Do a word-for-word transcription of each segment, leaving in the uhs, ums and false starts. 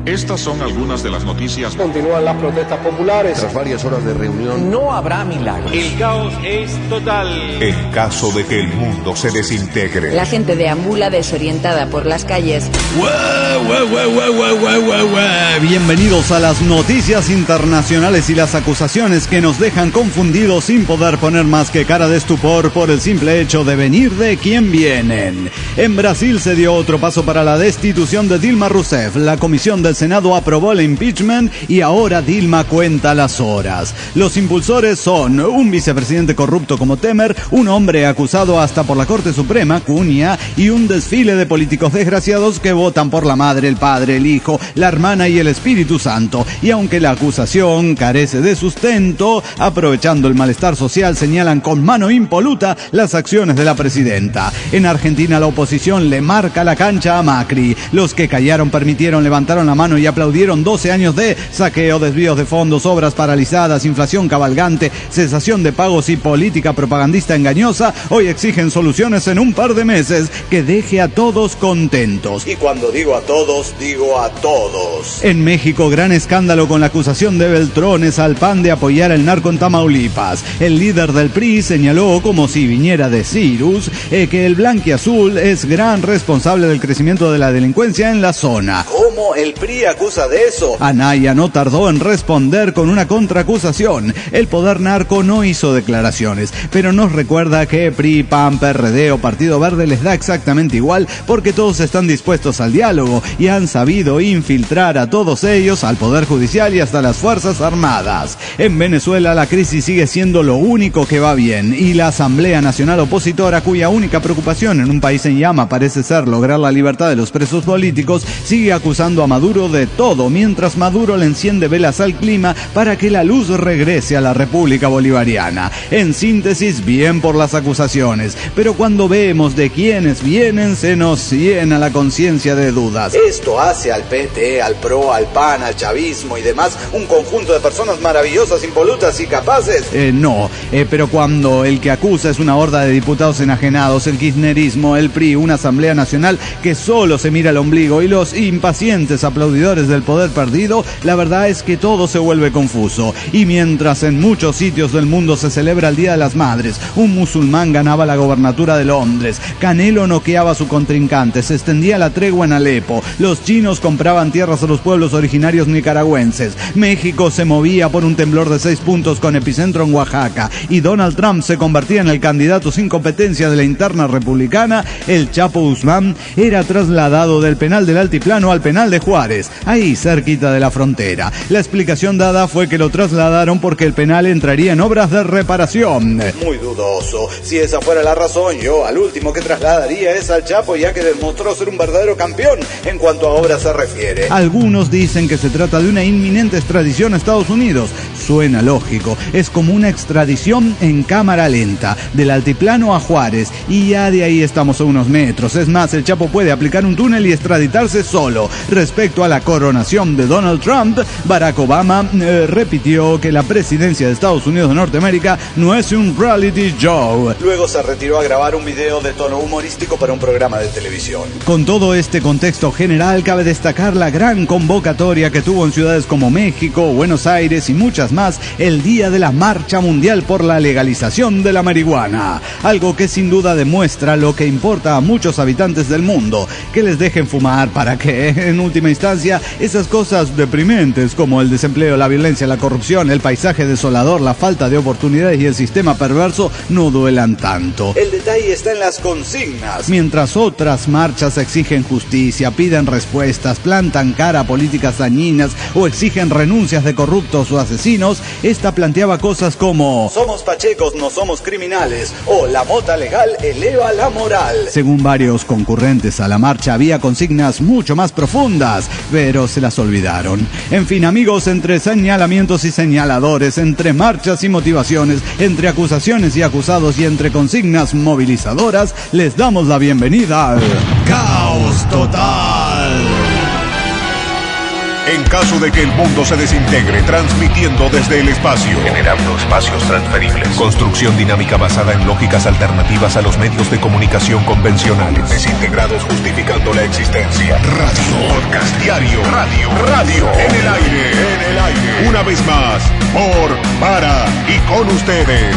Estas son algunas de las noticias. Continúan las protestas populares. Tras varias horas de reunión, no habrá milagros. El caos es total. En caso de que el mundo se desintegre. La gente deambula desorientada por las calles. ¡Guau, guau, guau, guau, guau, guau, guau, guau! Bienvenidos a las noticias internacionales y las acusaciones que nos dejan confundidos sin poder poner más que cara de estupor por el simple hecho de venir de quien vienen. En Brasil se dio otro paso para la destitución de Dilma Rousseff. La comisión del Senado aprobó el impeachment y ahora Dilma cuenta las horas. Los impulsores son un vicepresidente corrupto como Temer, un hombre acusado hasta por la Corte Suprema, Cunha, y un desfile de políticos desgraciados que votan por la madre, el padre, el hijo, la hermana y el Espíritu Santo. Y aunque la acusación carece de sustento, aprovechando el malestar social, señalan con mano impoluta las acciones de la presidenta. En Argentina la oposición le marca la cancha a Macri. Los que callaron, permitieron, levantaron la mano y aplaudieron doce años de saqueo, desvíos de fondos, obras paralizadas, inflación cabalgante, cesación de pagos y política propagandista engañosa, hoy exigen soluciones en un par de meses que deje a todos contentos. Y cuando digo a todos, digo a todos. En México, gran escándalo con la acusación de Beltrones al P A N de apoyar el narco en Tamaulipas. El líder del P R I señaló, como si viniera de Cyrus, eh, que el blanquiazul es gran responsable del crecimiento de la delincuencia en la zona. ¿Cómo el P R I acusa de eso? Anaya no tardó en responder con una contraacusación. El poder narco no hizo declaraciones, pero nos recuerda que P R I, P A N, P R D o Partido Verde les da exactamente igual porque todos están dispuestos al diálogo y han sabido infiltrar a todos ellos, al Poder Judicial y hasta las Fuerzas Armadas. En Venezuela la crisis sigue siendo lo único que va bien y la Asamblea Nacional Opositora, cuya única preocupación en un país en llama parece ser lograr la libertad de los presos políticos, sigue acusando a Maduro de todo, mientras Maduro le enciende velas al clima para que la luz regrese a la República Bolivariana. En síntesis, bien por las acusaciones, pero cuando vemos de quiénes vienen se nos llena la conciencia de dudas. Esto hace al P T, al P R O, al P A N, al chavismo y demás un conjunto de personas maravillosas, impolutas y capaces. Eh, no, eh, pero cuando el que acusa es una horda de diputados enajenados, el kirchnerismo, el P R I, una Asamblea Nacional que solo se mira al ombligo y los impacientes aplaudidores del poder perdido, la verdad es que todo se vuelve confuso. Y mientras en muchos sitios del mundo se celebra el Día de las Madres, un musulmán ganaba la gobernatura de Londres, Canelo noqueaba a su contrincante, se extendía la tregua en Alepo, los chinos compraban tierras a los pueblos originarios nicaragüenses, México se movía por un temblor de seis puntos con epicentro en Oaxaca y Donald Trump se convertía en el candidato sin competencia de la interna republicana, el Chapo Guzmán era trasladado del penal del Altiplano al penal de Juárez, ahí cerquita de la frontera. La explicación dada fue que lo trasladaron porque el penal entraría en obras de reparación. Muy dudoso. Si esa fuera la razón, yo al último que trasladaría es al Chapo, ya que demostró ser un verdadero campeón en cuanto a obras se refiere. Algunos dicen que se trata de una inminente extradición a Estados Unidos. Suena lógico. Es como una extradición en cámara lenta, del Altiplano a Juárez, y ya de ahí estamos a unos metros. Es más, el Chapo puede aplicar un túnel y extraditarse solo. Respecto a la coronación de Donald Trump, Barack Obama eh, repitió que la presidencia de Estados Unidos de Norteamérica no es un reality show. Luego se retiró a grabar un video de tono humorístico para un programa de televisión. Con todo este contexto general, cabe destacar la gran convocatoria que tuvo en ciudades como México, Buenos Aires y muchas más el día de la Marcha Mundial por la legalización de la marihuana. Algo que sin duda demuestra lo que importa a muchos habitantes del mundo, que les dejen fumar para que, en última instancia, esas cosas deprimentes como el desempleo, la violencia, la corrupción, el paisaje desolador, la falta de oportunidades y el sistema perverso no duelan tanto. El detalle está en las consignas. Mientras otras marchas exigen justicia, piden respuestas, plantan cara a políticas dañinas o exigen renuncias de corruptos o asesinos, esta planteaba cosas como: somos pachecos, no somos criminales, o la mota legal eleva la moral. Según varios concurrentes a la marcha, había consignas mucho más profundas, pero se las olvidaron. En fin, amigos, entre señalamientos y señaladores, entre marchas y motivaciones, entre acusaciones y acusados y entre consignas movilizadoras, les damos la bienvenida al Caos Total. En caso de que el mundo se desintegre, transmitiendo desde el espacio. Generando espacios transferibles. Construcción dinámica basada en lógicas alternativas a los medios de comunicación convencionales. Desintegrados justificando la existencia. Radio. Podcast diario. Radio. Radio. En el aire. En el aire. Una vez más. Por, para y con ustedes.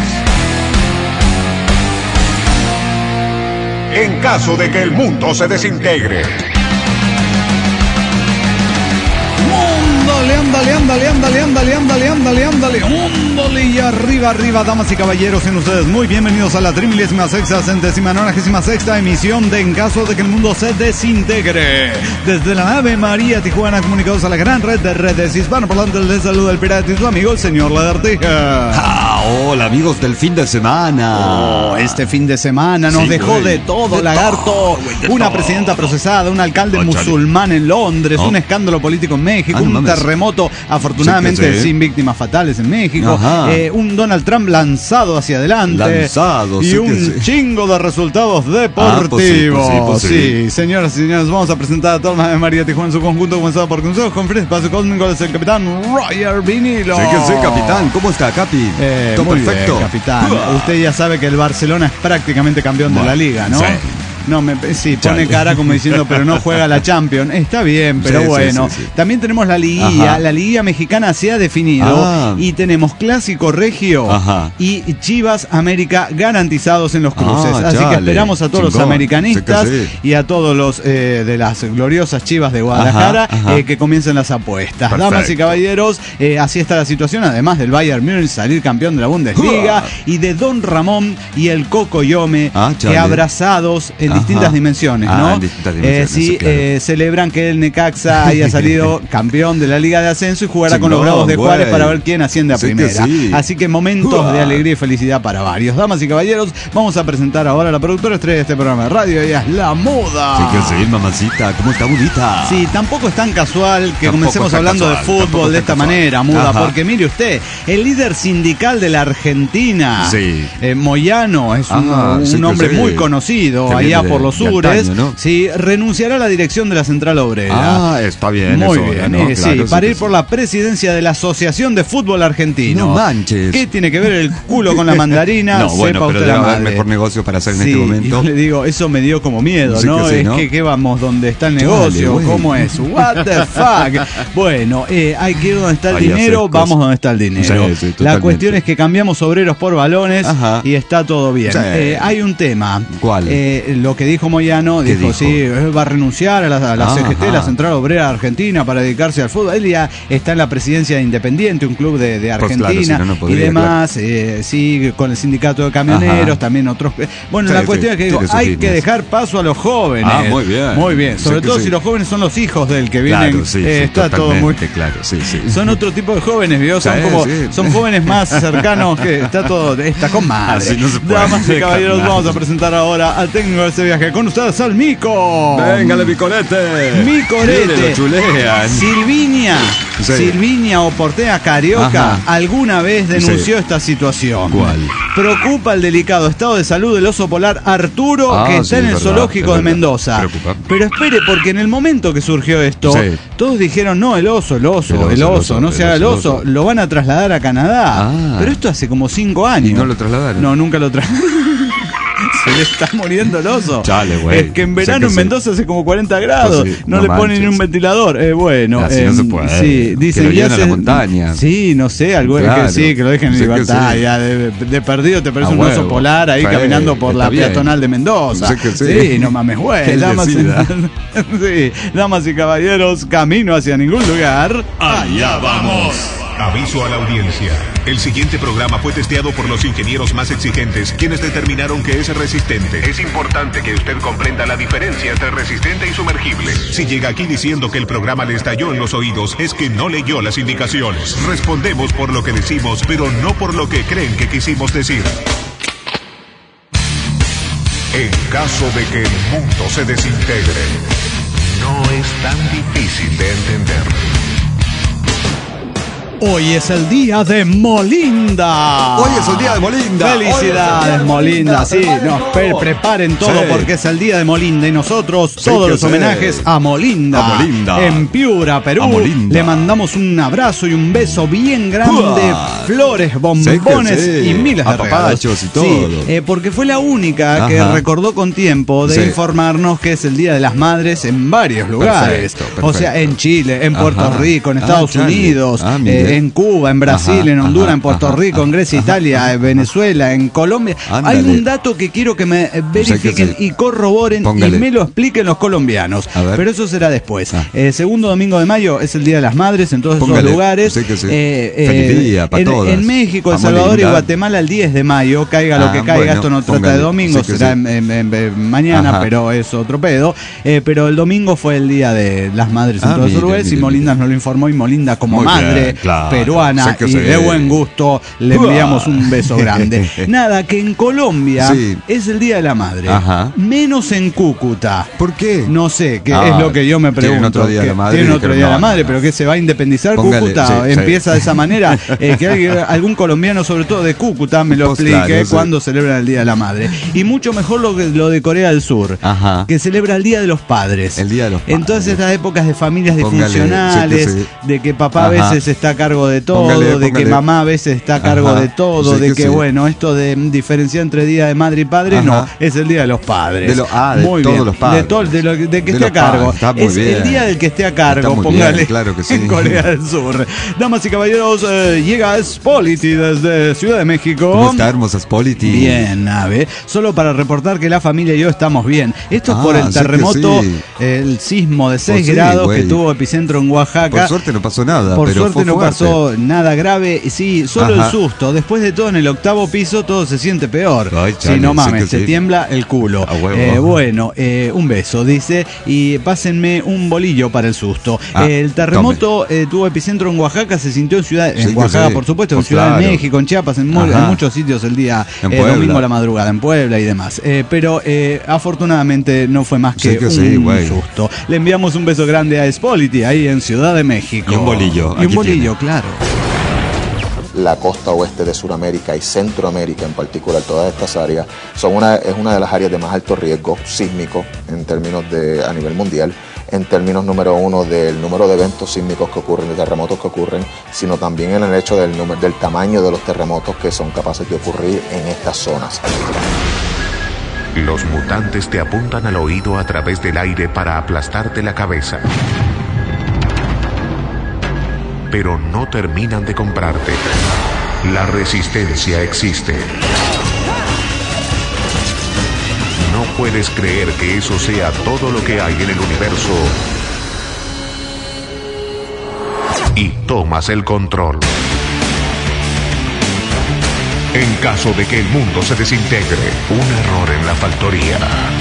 En caso de que el mundo se desintegre. Ándale, ándale, ándale, ándale, ándale, ándale, ándale, ándale, ándale, y arriba, arriba, damas y caballeros, sean ustedes muy bienvenidos a la trigésima sexta, centésima nonagésima sexta emisión de En caso de que el mundo se desintegre. Desde la nave María Tijuana, comunicados a la gran red de redes hispanoparlantes, les saluda el pirata y su amigo, el señor Lagartija. Ah, hola, amigos del fin de semana. Oh, este fin de semana nos Sí, dejó güey. de todo, De lagarto. todo, güey, de Una todo. presidenta procesada, un alcalde Oh, chale. musulmán en Londres, Oh. un escándalo político en México, Ah, no un mames. terremoto, afortunadamente Sí que sí. sin víctimas fatales en México, Ajá. eh, un Donald Trump lanzado hacia adelante. Lanzado, y sí que un sí. chingo de resultados Ah, pues sí, deportivos. pues sí, pues sí. Sí, señoras y señores, vamos a presentar a toda la María Tijuana en su conjunto, comenzado por Consejo Conferencia Espacio Cósmico, es el capitán Roger Vinilo. Sí que sí, capitán. ¿Cómo está, Capi? Eh, ¿Todo muy perfecto? bien, capitán. Uah. Usted ya sabe que el Barcelona es prácticamente campeón de Bueno, la liga, ¿no? sí. No, me, sí, Chale. pone cara como diciendo, pero no juega la Champions. Está bien, pero Sí, sí, bueno. sí, sí. También tenemos la liguilla. Ajá. La liguilla mexicana se ha definido. Ah. Y tenemos Clásico Regio Ajá. y Chivas América garantizados en los cruces. Ah, Así que chale. esperamos a todos los Chingón. americanistas Sí que sí. y a todos los eh, de las gloriosas Chivas de Guadalajara Ajá, ajá. eh, que comiencen las apuestas. Perfecto. Damas y caballeros, eh, así está la situación. Además del Bayern Múnich salir campeón de la Bundesliga Uah. y de Don Ramón y el Coco Yome, Ah, que chale. abrazados en Ajá. distintas dimensiones, Ah, ¿no? en distintas Eh, dimensiones, sí, sí, claro. eh, celebran que el Necaxa haya salido campeón de la Liga de Ascenso y jugará con los Chingón, Bravos de Juárez güey. para ver quién asciende a Sí que primera. sí. Así que momentos Uah. de alegría y felicidad para varios. Damas y caballeros, vamos a presentar ahora a la productora estrella de este programa de radio. Ella es La Moda. Sí que sí, mamacita. ¿Cómo está, bonita? Sí, tampoco es tan casual que Tampoco comencemos está hablando casual, de fútbol tampoco de está esta casual. manera, Muda, Ajá. porque mire usted, el líder sindical de la Argentina, Sí. eh, Moyano, es un, Ajá, un sí que hombre sí. muy conocido Que allá viene de- por los de sures, antaño, ¿no? sí, renunciará a la dirección de la Central Obrera. Ah, está bien. Muy eso, bien, ¿no? eh, sí, Claro, para que ir por la presidencia de la Asociación de Fútbol Argentino. No manches. ¿Qué tiene que ver el culo con la mandarina? No, bueno, Sepa pero usted debe la haber madre. mejor negocio para hacer en Sí, este momento. yo le digo, eso me dio como miedo, Sí ¿no? que sí, es ¿no? que ¿qué vamos? ¿Dónde está el Dale, negocio? güey. ¿Cómo es? What the fuck? Bueno, eh, hay que ir donde está el Hay que dinero, hacer cosas. vamos donde está el dinero. Sí, sí, la totalmente. cuestión es que cambiamos obreros por balones Ajá. y está todo bien. Sí. Eh, hay un tema. ¿Cuál? Eh, lo que dijo Moyano, ¿Qué dijo, dijo? sí, él va a renunciar a la, a la Ajá. C G T, la Central Obrera Argentina, para dedicarse al fútbol. Él ya está en la presidencia de Independiente, un club de, de Pues Argentina claro, si no, no y podría, demás. Eh, sí, con el sindicato de camioneros, Ajá. también otros. Bueno, Sí, la sí, cuestión es que digo, tiene sus hay líneas. que dejar paso a los jóvenes. Ah, muy bien. Muy bien, Sí sobre que todo sí. si los jóvenes son los hijos del que vienen. Claro, sí, eh, sí, está todo muy. totalmente, claro, sí, sí. Son otro tipo de jóvenes, ¿vio? Son Sí, como sí. son jóvenes más cercanos que está todo está con madre. Así no se puede. Damas y caballeros, Carnal. vamos a presentar ahora al técnico de este viaje con ustedes al Mico. Véngale, mi corete. Mi corete. Mire, lo chulean. Silvinia, Sí. Silvinia Oportea Carioca Ajá. alguna vez denunció Sí. esta situación. ¿Cuál? Preocupa el delicado estado de salud del oso polar Arturo, Ah, que está sí, en el es verdad, zoológico es de verdad. Mendoza. Preocupa. Pero espere, porque en el momento que surgió esto, Sí. todos dijeron, no, el oso, el oso, El oso, el oso, el oso, no el se haga el oso, oso, el oso. lo van a trasladar a Canadá. Ah. Pero esto hace como cinco años. ¿Y no lo trasladaron? No, nunca lo trasladaron. Se le está muriendo el oso. Chale, güey. Es que en Sé verano que en sí. Mendoza hace como cuarenta grados. Pues sí, no, no le ponen manches. ni un ventilador. Eh, bueno, Así eh, no se puede. Sí, dicen Que lo ya lleven a se- la montaña. Sí, no sé, algo Claro. que sí, que lo dejen en Sé que libertad. sí. Ya de, de perdido te parece A un oso huevo. polar ahí Sí, caminando por está la bien. peatonal de Mendoza. Sé que sí. no mames, güey. Que él Damas, y- decida. sí, damas y caballeros, camino hacia ningún lugar. Allá vamos. Aviso a la audiencia. El siguiente programa fue testeado por los ingenieros más exigentes, quienes determinaron que es resistente. Es importante que usted comprenda la diferencia entre resistente y sumergible. Si llega aquí diciendo que el programa le estalló en los oídos, es que no leyó las indicaciones. Respondemos por lo que decimos, pero no por lo que creen que quisimos decir. En caso de que el mundo se desintegre. No es tan difícil de entender. Hoy es el día de Molinda. Hoy es el día de Molinda. Felicidades, Molinda. Sí, no, pre preparen todo sí. porque es el día de Molinda y nosotros sí, todos los sí. homenajes a Molinda. A Molinda. En Piura, Perú. Le mandamos un abrazo y un beso bien grande. Uah. Flores, bombones sí. y miles de papachos y todo. Sí, eh, porque fue la única Ajá. que recordó con tiempo de sí. informarnos que es el Día de las Madres en varios lugares. Perfecto, perfecto. O sea, en Chile, en Puerto Ajá. Rico, en Estados ah, Unidos, ah, eh, en Cuba, en Brasil, ajá, en Honduras, ajá, en Puerto ajá, Rico, en Grecia, ajá, Italia, ajá, en Venezuela, en Colombia. Ándale. Hay un dato que quiero que me verifiquen no sé y corroboren Póngale. y me lo expliquen los colombianos. Pero eso será después. Ah. Eh, segundo domingo de mayo es el Día de las Madres en todos Póngale. esos lugares. Sí sí. Eh, eh, Feliz día para en, todas. En México, El Salvador y Guatemala el diez de mayo, caiga lo que ah, caiga, bueno, esto no Póngale. trata de domingo, sí será en, en, en, en, mañana, ajá. pero es otro pedo. Eh, pero el domingo fue el Día de las Madres en ah, todos esos lugares y Molinda nos lo informó y Molinda como Muy madre bien, claro. peruana y de buen gusto le enviamos un beso grande. Nada, que en Colombia sí. es el Día de la Madre, Ajá. menos en Cúcuta. ¿Por qué? No sé, que ah, es lo que yo me pregunto. Tienen otro Día de la Madre. Tienen otro Día de la Madre, no, pero que se va a independizar Póngale, Cúcuta, sí, empieza sí. de esa manera. Eh, que alguien, algún colombiano, sobre todo de Cúcuta, me lo pues explique claro, cuando sí. celebran el Día de la Madre. Y mucho mejor lo, lo de Corea del Sur, Ajá. que celebra el Día de los Padres. El Día de los Padres. En todas estas épocas de familias disfuncionales, sí, sí. de que papá Ajá. a veces está a cargo de todo, póngale, de póngale. que mamá a veces está a cargo Ajá. de todo, sí, de que, que sí. bueno, esto de diferenciar entre Día de Madre y Padre, Ajá. no, es el Día de los Padres. De lo, ah, de muy todos bien. los padres. De, todo, de, lo, de que de esté a cargo. Es bien. el Día del que esté a cargo, póngale bien, claro que sí. en Corea del Sur. Damas y caballeros, eh, llega Spolity desde Ciudad de México. ¿Cómo está, hermosa Spolity? Bien, Ave. Solo para reportar que la familia y yo estamos bien. Esto es ah, por el terremoto, sí. el sismo de seis pues grados sí, que tuvo epicentro en Oaxaca. Por suerte no pasó nada. Por pero suerte fue no fuerte. pasó nada grave. Sí, solo Ajá. el susto. Después de todo, en el octavo piso todo se siente peor. Ay, chale, sí, no mames, sí se sí. tiembla el culo. Eh, bueno, eh, un beso, dice. Y pásenme un bolillo para el susto. Ah, eh, el terremoto eh, tuvo epicentro en Oaxaca, se sintió en Ciudad, en sí, Oaxaca, sí. por supuesto, pues en Ciudad claro. de México, en Chiapas, en, muy, en muchos sitios el día eh, domingo a la madrugada, en Puebla y demás. Eh, pero eh, afortunadamente no fue más que, sí que un sí, susto. Le enviamos un beso grande a Spolity ahí en Ciudad de México. Y un bolillo. Y un bolillo, tiene. claro. La costa oeste de Sudamérica y Centroamérica en particular, todas estas áreas, son una, es una de las áreas de más alto riesgo sísmico en términos de a nivel mundial, en términos número uno del número de eventos sísmicos que ocurren, de terremotos que ocurren, sino también en el hecho del, número, del tamaño de los terremotos que son capaces de ocurrir en estas zonas. Los mutantes te apuntan al oído a través del aire para aplastarte la cabeza. Pero no terminan de comprarte. La resistencia existe. No puedes creer que eso sea todo lo que hay en el universo. Y tomas el control. En caso de que el mundo se desintegre, un error en la factoría.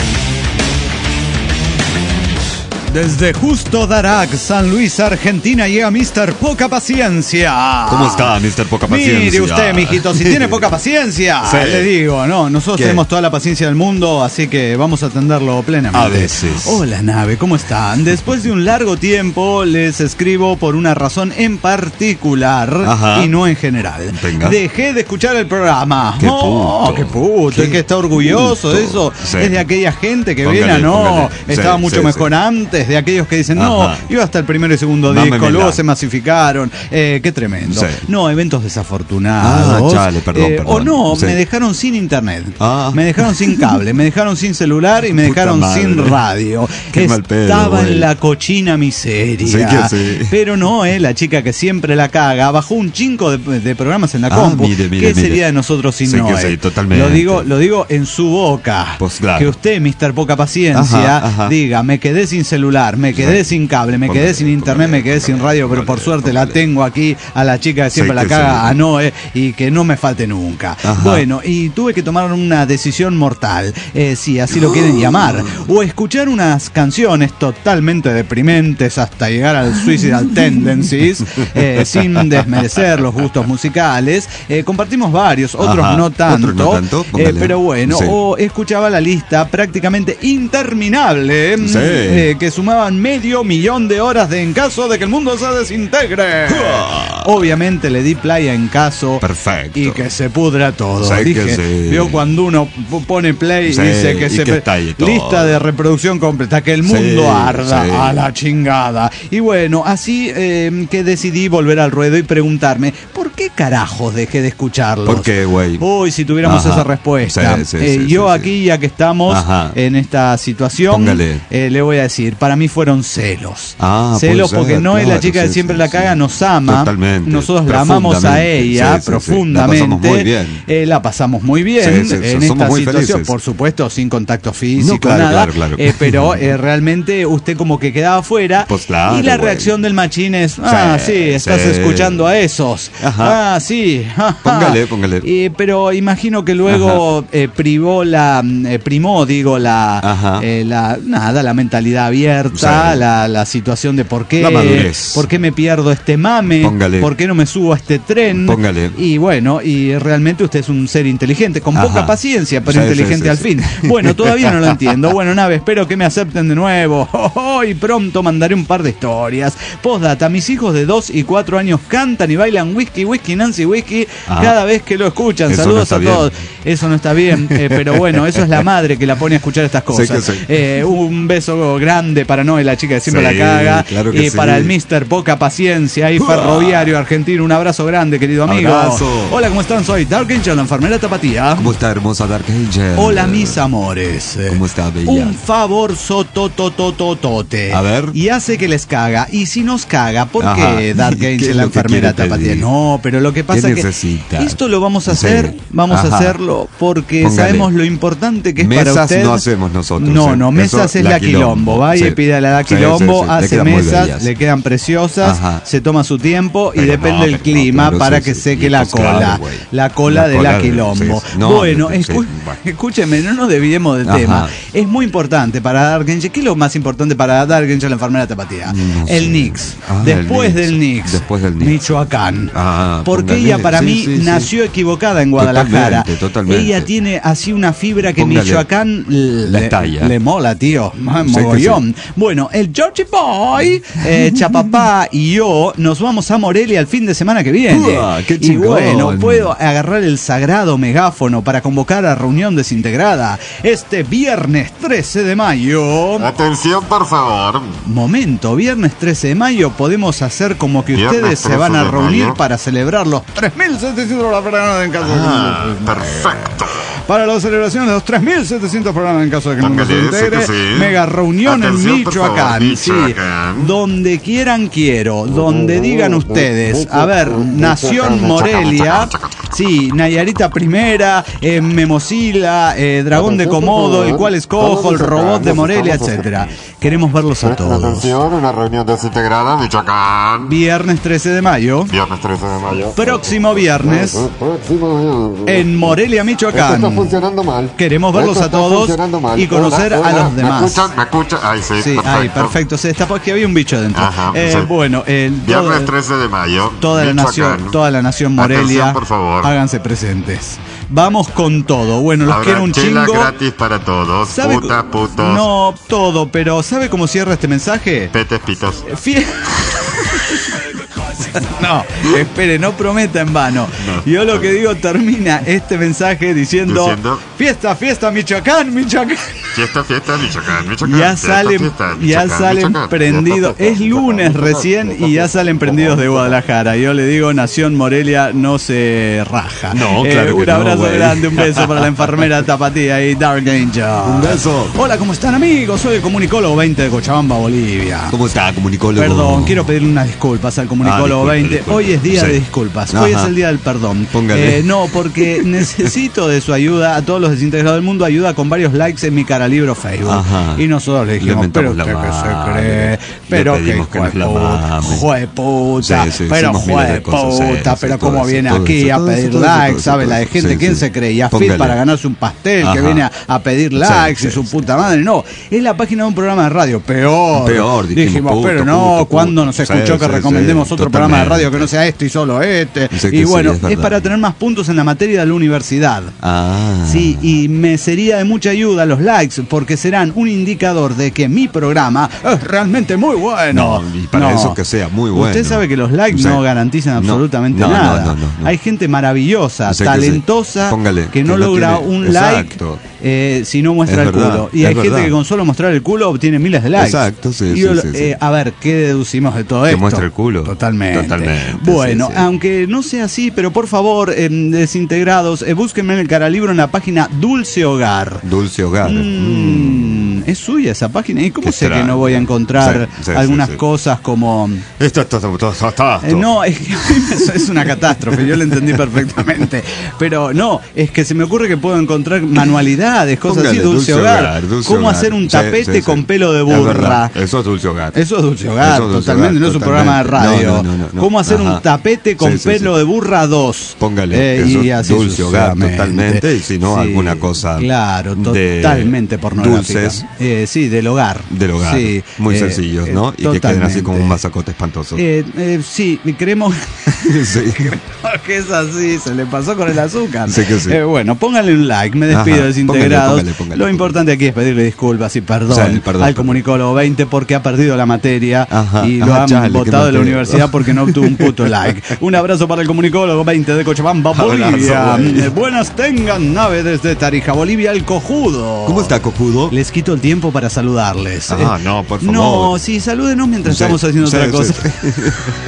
Desde Justo Darac, San Luis, Argentina, llega mister Poca Paciencia. ¿Cómo está, mister Poca Paciencia? Mire usted, mijito, si tiene poca paciencia, sí. le digo, no, nosotros ¿Qué? tenemos toda la paciencia del mundo, así que vamos a atenderlo plenamente. A veces. Hola, nave, ¿cómo están? Después de un largo tiempo, les escribo por una razón en particular Ajá. y no en general. Venga. Dejé de escuchar el programa. ¡Qué oh, puto! ¡Qué puto! ¿Qué es que está orgulloso de eso? Sí. Es de aquella gente que póngale, viene a no, póngale. estaba sí, mucho sí, mejor sí. antes. De aquellos que dicen, no, Ajá. iba hasta el primero y segundo no disco, luego se masificaron, eh, qué tremendo. Sí. No, eventos desafortunados. Ah, chale, perdón, eh, perdón. O no, sí. me dejaron sin internet, ah. me dejaron sin cable, me dejaron sin celular y me Puta dejaron madre. sin radio. Qué Estaba mal pedo, en wey. la cochina miseria. Sí que sí. Pero no, eh, la chica que siempre la caga, bajó un chingo de, de programas en la ah, compu. Mire, mire, ¿Qué mire. sería de nosotros sin sí no? Que sí, totalmente. Lo digo, lo digo en su boca. Pues claro. Que usted, mister Poca Paciencia, ajá, ajá. diga, me quedé sin celular, me quedé sí. sin cable, me quedé sin internet, me quedé sin radio, pero por suerte la tengo aquí a la chica que siempre la caga, a Noé, y que no me falte nunca. Ajá. Bueno, y tuve que tomar una decisión mortal, eh, si así lo quieren llamar, o escuchar unas canciones totalmente deprimentes hasta llegar al Suicidal Tendencies, eh, sin desmerecer los gustos musicales. Eh, compartimos varios, otros Ajá. no tanto, Otro no tanto eh, pero bueno, sí. o escuchaba la lista prácticamente interminable sí. eh, que sumaban medio millón de horas de En caso de que el mundo se desintegre. Obviamente le di play a En caso. Perfecto. Y que se pudra todo. Sí, Dije, que sí. vio cuando uno pone play Sí, y dice que y se que está ahí todo. lista de reproducción completa, que el mundo Sí, arda sí. a la chingada. Y bueno, así eh, que decidí volver al ruedo y preguntarme, ¿por qué carajos dejé de escucharlos? ¿Por qué, güey? Uy, si tuviéramos Ajá. esa respuesta. Sí, sí, Eh, sí, yo sí, aquí, sí. ya que estamos Ajá. en esta situación, Póngale. eh, le voy a decir, para mí fueron celos. Ah, celos puede porque ser, no es la claro, chica que sí, siempre sí, la sí. caga, nos ama. Totalmente. Nosotros la amamos a Profundamente. ella Sí, sí, sí. profundamente. La pasamos muy bien. Eh, la pasamos muy bien Sí, sí, en somos esta muy situación, felices. por supuesto, sin contacto físico, No, claro, nada. claro, claro. Eh, pero eh, realmente usted como que quedaba afuera. Pues claro, y la güey. reacción del machín es, ah, sí, Sí, estás sí. escuchando a esos. Ajá. Ah, sí. ajá. Póngale, póngale. Eh, pero imagino que luego eh, privó la, eh, primó, digo, la, Ajá. eh, la, nada, la mentalidad abierta, Sí. la, la situación de por qué, La madurez. por qué me pierdo este mame, Póngale. por qué no me subo a este tren. Póngale. Y bueno, y realmente usted es un ser inteligente, con Ajá. poca paciencia, pero Sí, inteligente sí, sí, al sí. fin. Bueno, todavía no lo entiendo. Bueno, nave, espero que me acepten de nuevo. Oh, oh, y pronto mandaré un par de historias. Postdata, mis hijos de dos y cuatro años cantan y bailan whisky, whisky, Nancy, whisky Ah. cada vez que lo escuchan. Eso Saludos no está a bien. todos. Eso no está bien, eh, pero bueno, eso es la madre que la pone a escuchar estas cosas. Sí que sí. Eh, un beso grande para Noé, la chica que siempre Sí, la caga. claro que y sí. para el mister Poca Paciencia y ferroviario argentino, un abrazo grande, querido amigo. Abrazo. Hola, ¿cómo están? Soy Dark Angel, la enfermera tapatía. ¿Cómo está, hermosa Dark Angel? Hola, mis amores. ¿Cómo está, bella? Un favor sototototote. A ver. Y hace que les caga. Y si nos caga, ¿por Ajá. qué Dark ¿Qué es Angel, la lo que enfermera quiere tapatía? pedir? No, pero lo que pasa ¿Qué que necesita? esto lo vamos a Sí. hacer, vamos Ajá. a hacerlo porque Póngale. sabemos lo importante que es Mesas para usted. no hacemos nosotros, No, ¿eh? no, mesas Eso, es la la quilombo. Quilombo. Vaya y Sí. pídale a la Sí, quilombo, sí, sí. Le hace quedan muy mesas, bellas. le quedan preciosas, Ajá. se toma su tiempo y Pero depende no, del pero no, clima claro, para sí, que sí. seque Y la pues claro, cola. güey. La cola La de cola la de- quilombo. sí. No, bueno, sí, escu- bueno. escúcheme, no nos desviemos del Ajá. tema. Es muy importante para Dark Angel. ¿Qué es lo más importante para Dark Angel, la enfermera tapatía? No el sé. Nix. Ah, Después el Nix. del Nix. Después del Nix. Michoacán. Ah, Porque póngale. ella para Sí, mí sí, sí. nació equivocada en Guadalajara. Totalmente, totalmente. Ella tiene así una fibra que Póngale. Michoacán La le, estalla. le mola, tío. Ma- Sí que Mogollón. Bueno, el Georgie Boy, eh, Chapapá y yo nos vamos a Morelia el fin de semana que viene. Uah, qué y chingón. bueno, puedo agarrar el sagrado megáfono para convocar a reunión desintegrada este viernes trece de mayo. Atención, por favor. Momento, viernes trece de mayo podemos hacer como que Viernes ustedes se van a trece de reunir mayo. para celebrar los tres mil setecientos programas en caso de Ah, perfecto. para la celebración de los tres mil setecientos programas en caso de que el mundo se Póngale, sí integre. que sí. Mega reunión Atención, en por favor, Michoacán. Michoacán. Sí, donde quieran quiero, donde digan ustedes. A ver, Nación Morelia. Sí, Nayarita Primera, eh, Memosila, eh, Dragón de Komodo, el cual escojo, el robot de Morelia, etcétera. Queremos verlos a todos. Atención, una reunión desintegrada, Michoacán. Viernes trece de mayo. Viernes trece de mayo. Próximo viernes Próximo. en Morelia, Esto está Michoacán. funcionando mal. Queremos verlos Esto a está todos funcionando mal. y conocer Hola, a hola, los demás. ¿Me escuchan? ¿Me escuchan? Ay, sí, Sí, perfecto. ay, perfecto. Se destapó que había un bicho dentro. Ajá, Eh, sí. Bueno, el, Viernes todo- trece de mayo. toda la Michoacán. nación, toda la nación Morelia, Atención, por favor. háganse presentes. Vamos con todo. Bueno, los Habrá quiero un chela chingo. gratis para todos. ¿Sabe cu- Putas, putos. No, todo, pero ¿sabe cómo cierra este mensaje? Petes, pitos. Fie- No, espere, no prometa en vano. No. Yo lo que digo termina este mensaje diciendo, Diciendo- fiesta, fiesta, Michoacán, Michoacán. Fiesta, fiesta, Michoacán, Michoacán. Ya Fiesta, salen, fiesta, ya Michoacán, salen Michoacán. prendidos. Fiesta, Es fiesta, lunes Michoacán, recién fiesta, y ya fiesta, salen prendidos de Guadalajara. Yo le digo, Nación Morelia no se raja. No, Eh, claro que un no, abrazo güey. grande, un beso para la enfermera Tapatía y Dark Angel. Un beso. Hola, ¿cómo están, amigos? Soy el comunicólogo veinte de Cochabamba, Bolivia. ¿Cómo está, comunicólogo? Perdón, quiero pedirle unas disculpas al comunicólogo Ah, disculpe, veinte. disculpe. Hoy es día Sí. de disculpas. Ajá. Hoy es el día del perdón. Póngale. Eh, no, porque necesito de su ayuda. A todos los desintegrados del mundo, ayuda con varios likes en mi cara libro Facebook. Ajá. Y nosotros le dijimos, Le pero mentamos usted la que se madre. cree, Le pero que pedimos que nos la mame. jue puta, Sí, sí, pero hicimos miles jue de cosas, sí, puta, sí, pero todo cómo eso, viene todo aquí eso, a todo pedir eso, todo eso, likes, todo ¿sabe? eso, La de gente, sí, ¿quién sí. se cree? Y a Póngale. Fit para ganarse un pastel, que Ajá. viene a, a pedir likes Sí, y su sí, puta madre. No, es la página de un programa de radio. Peor. Peor, dijimos, dijimos, puto, pero no, puto, cuando puto. nos Sí, escuchó que sí, recomendemos sí, otro programa de radio totalmente. que no sea este y solo este. Sí, que y sí, bueno, es es, verdad. para tener más puntos en la materia de la universidad. Ah. Sí, y me sería de mucha ayuda los likes, likes porque serán un indicador de que mi programa es realmente muy bueno. No, y para eso que sea muy bueno. Usted sabe que los likes Sí. no garantizan absolutamente no, no, nada. no, no, no, no. Hay gente maravillosa, O sea que talentosa, sí. Póngale, que no que no logra tiene- un Exacto. like eh, si no muestra Es el verdad, culo. Y es hay gente verdad. que con solo mostrar el culo obtiene miles de likes. Exacto, sí, Y sí, yo- sí, sí. eh, a ver, ¿qué deducimos de todo Que esto? muestre el culo. Totalmente. Totalmente, Bueno, sí, sí. aunque no sea así, pero por favor, eh, desintegrados, eh, búsquenme en el Caralibro en la página Dulce Hogar. Dulce Hogar. Mm, es suya esa página. ¿Y cómo Qué sé que extraño. no voy a encontrar Sí, sí, algunas sí, sí. cosas como... Esto, esto, esto, esto, esto. Eh, no, es que eso es una catástrofe, yo lo entendí perfectamente. Pero no, es que se me ocurre que puedo encontrar manualidades, cosas Póngale, así, dulce, hogar. dulce ¿Cómo hogar. hacer un Sí, tapete sí, sí. con pelo de Es burra? verdad, Eso es dulce hogar. Eso es dulce hogar, Eso es dulce totalmente, hogar, no es un programa de totalmente. radio. No, no, no, no. ¿Cómo hacer un Ajá. tapete con Sí, sí, pelo sí. de burra dos? Póngale, Eh, eso y es así dulce hogar sucesivamente. totalmente, y si no, Sí, alguna cosa Claro, de totalmente pornográfica. dulces. Eh, sí, del hogar. Del hogar. Sí, Muy eh, sencillos, eh, ¿no? Y que queden así como totalmente. un masacote espantoso. Eh, eh, sí, y creemos Sí. que es así, se le pasó con el azúcar. Sí que sí. Eh, bueno, pónganle un like, me despido Ajá, desintegrados. póngale, póngale, póngale, Lo póngale. importante aquí es pedirle disculpas y perdón, Sí, perdón, al perdón. comunicólogo veinte porque ha perdido la materia Ajá, y lo ajá, han chale, qué votado de la materia. universidad porque no obtuvo un puto like. Un abrazo para el comunicólogo veinte de Cochabamba, Abrazo, Bolivia. güey. Eh, Buenas tengan, nave desde Tarija, Bolivia, el cojudo. ¿Cómo está, cojudo? Les quito el tiempo para saludarles. Ah, Eh, no, por favor. No, sí, salúdenos mientras Sí, estamos haciendo sí, otra sí, cosa. sí.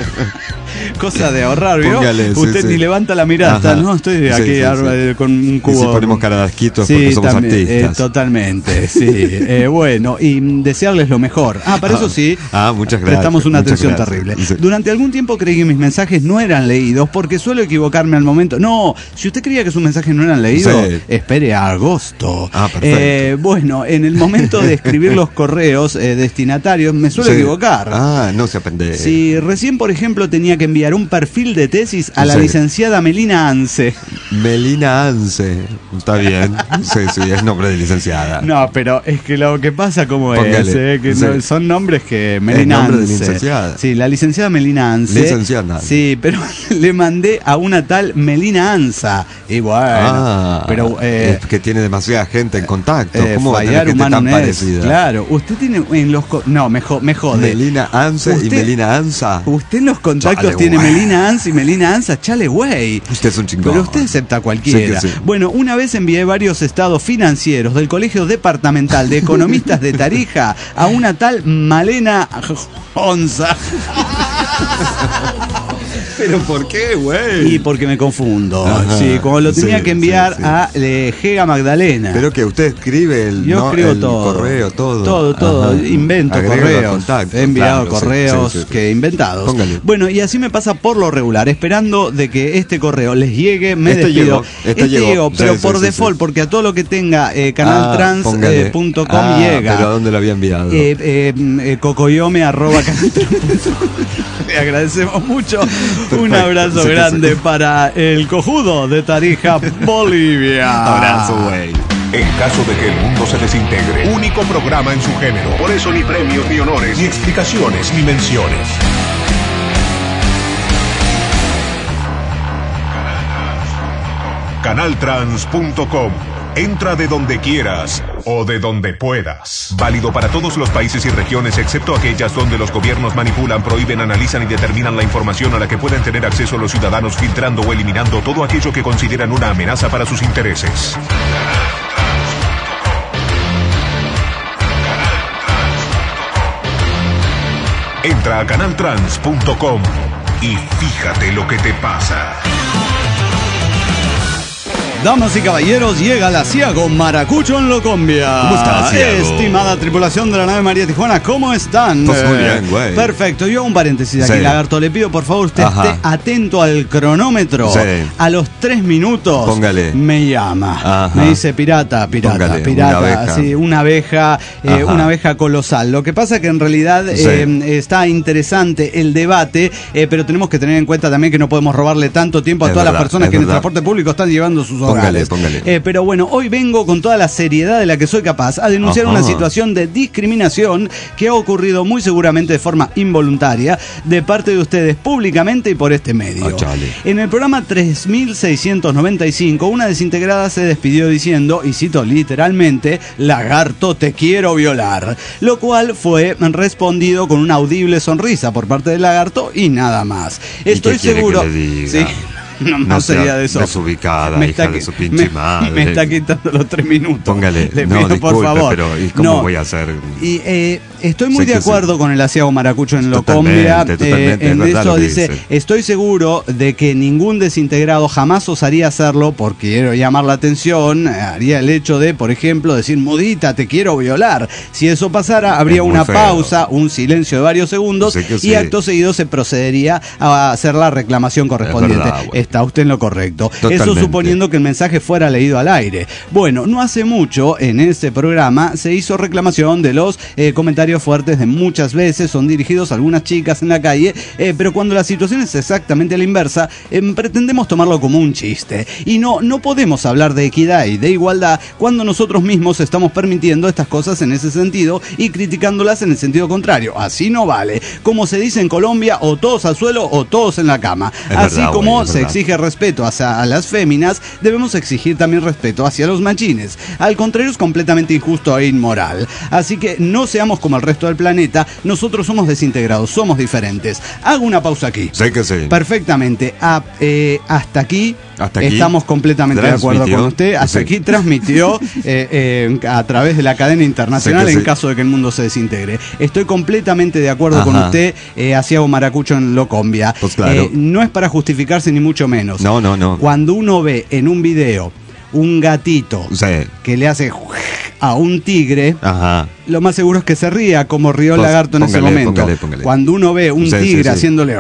Cosa de ahorrar, ¿vio? Póngale, sí, Usted sí. ni levanta la mirada, Ajá. no, estoy Sí, aquí sí, ar- sí. eh, con un Y cubo. si ponemos cara de asquitos Sí, porque somos también, eh, artistas. totalmente, sí. Eh, bueno, y mm, desearles lo mejor. Ah, para eso sí. Ah, muchas gracias. Prestamos una muchas atención gracias. terrible. Sí. Durante algún tiempo creí que mis mensajes no eran leídos porque suelo equivocarme al momento. No, si usted creía que sus mensajes no eran leídos, Sí. espere a agosto. Ah, perfecto. Eh, bueno, en el momento de escribir los correos eh, destinatarios me suelo Sí. equivocar. Ah, no se aprende. Si recién, por ejemplo, tenía que enviar un perfil de tesis a la Sí. licenciada Melina Anse. Melina Anse. Está bien. Sí, sí, es nombre de licenciada. No, pero es que lo que pasa como Póngale. es, eh, que Sí. no- son nombres que Melina nombre de Anse. licenciada. Sí, la licenciada Melina Anse. Licenciada. Sí, pero le mandé a una tal Melina Ansa. Y bueno, Ah, pero eh, es que tiene demasiada gente en contacto. eh, ¿Cómo va a tener fallar gente tan humano es. parecida? Claro, usted tiene en los co- no, me, jo- me jode. Melina Anse y Usted- Melina Ansa. Usted en los contactos Chale, tiene güey. Melina Ansa y Melina Ansa, chale güey. Usted es un chingón. Pero usted acepta a cualquiera. Sí que sí. Bueno, una vez envié varios estados financieros del Colegio Departamental de Economistas de Tarija a una tal Malena Onza. ¿Pero por qué, güey? Y porque me confundo. Ajá, Sí, como lo tenía sí, que enviar sí, sí. a eh, Gega Magdalena. Pero que usted escribe el, Yo no, escribo el todo. correo, todo. Todo, todo. Ajá. Invento Agrega los correos. contactos, He enviado claro, sí, correos sí, sí, sí. que inventados. Póngale. Bueno, y así me pasa por lo regular, esperando de que este correo les llegue, me Este despido. llegó, este llegó. llegó, pero Sí, sí, por sí, default, sí. porque a todo lo que tenga eh, Ah, canaltrans póngale. punto com Ah, llega. ¿Pero a dónde lo había enviado? Eh, eh, eh, cocoyome arroba canaltrans punto com. Le agradecemos mucho. Un Perfecto, abrazo sí que grande sí. para el cojudo de Tarija, Bolivia. Abrazo, güey. En caso de que el mundo se desintegre, único programa en su género. Por eso ni premios, ni honores, ni explicaciones, ni menciones. canaltrans punto com. Entra de donde quieras o de donde puedas. Válido para todos los países y regiones, excepto aquellas donde los gobiernos manipulan, prohíben, analizan y determinan la información a la que pueden tener acceso los ciudadanos, filtrando o eliminando todo aquello que consideran una amenaza para sus intereses. Entra a canaltrans punto com y fíjate lo que te pasa. Damas y caballeros, llega la Ciago Maracucho en Locombia. ¿Cómo está, Ciago? Estimada tripulación de la nave María Tijuana, ¿cómo están? Pues muy Eh, bien, güey. Perfecto, yo hago un paréntesis aquí, Sí. Lagarto. Le pido por favor usted Ajá. esté atento al cronómetro. Sí. A los tres minutos Póngale. me llama. Ajá. Me dice pirata, pirata, Póngale, pirata. una abeja. Sí, una abeja, eh, Ajá. una abeja colosal. Lo que pasa que en realidad Sí. eh, está interesante el debate, eh, pero tenemos que tener en cuenta también que no podemos robarle tanto tiempo a Es todas verdad, las personas es que en el verdad. transporte público están llevando sus Póngale, hogares. Póngale, póngale. Eh, pero bueno, hoy vengo con toda la seriedad de la que soy capaz a denunciar Ajá. una situación de discriminación que ha ocurrido muy seguramente de forma involuntaria de parte de ustedes públicamente y por este medio. Ah, chale. En el programa tres mil seiscientos noventa y cinco, una desintegrada se despidió diciendo, y cito literalmente, lagarto, te quiero violar. Lo cual fue respondido con una audible sonrisa por parte del lagarto y nada más. Estoy ¿Y qué quiere seguro. que le diga? Sí. No, no, No sería sea de eso. desubicada, Me hija está de qui- su pinche me- madre. Me está quitando los tres minutos. Póngale, Le no, pido, por disculpe, favor. pero ¿y cómo No. voy a hacer? Y eh, estoy muy Sé de que acuerdo sí. con el asiago maracucho en Totalmente, Locombia. totalmente, Eh, es en verdad eso lo que dice, dice. estoy seguro de que ningún desintegrado jamás osaría hacerlo porque quiero llamar la atención. eh, Haría el hecho de, por ejemplo, decir, mudita, te quiero violar. Si eso pasara, habría Es muy una feo. pausa, un silencio de varios segundos Sé que y sí. acto seguido se procedería a hacer la reclamación correspondiente. verdad, güey. Está usted en lo correcto. Eso Totalmente. suponiendo que el mensaje fuera leído al aire. Bueno, no hace mucho en este programa se hizo reclamación de los eh, comentarios fuertes de muchas veces, son dirigidos a algunas chicas en la calle, eh, pero cuando la situación es exactamente a la inversa, eh, pretendemos tomarlo como un chiste. Y no, no podemos hablar de equidad y de igualdad cuando nosotros mismos estamos permitiendo estas cosas en ese sentido y criticándolas en el sentido contrario. Así no vale. Como se dice en Colombia, o todos al suelo o todos en la cama. Es Así verdad, como güey, es se verdad. exige respeto hacia a las féminas, debemos exigir también respeto hacia los machines. Al contrario, es completamente injusto e inmoral. Así que no seamos como el resto del planeta. Nosotros somos desintegrados, somos diferentes. Hago una pausa aquí. Sé que sí. Perfectamente. A- eh, hasta aquí. Hasta aquí. Estamos completamente de acuerdo Transmitió. con usted. Hasta Sí. aquí transmitió eh, eh, a través de la cadena internacional Sé que en sí. caso de que el mundo se desintegre. Estoy completamente de acuerdo Ajá. con usted, eh, Asiago Maracucho en Locombia. Pues claro. Eh, no es para justificarse ni mucho menos. No, no, no. Cuando uno ve en un video un gatito Sí. que le hace a un tigre, Ajá. lo más seguro es que se ría como rió el Pues, lagarto en ese póngale, momento. póngale, póngale. Cuando uno ve un Sí, sí, tigre sí. haciéndole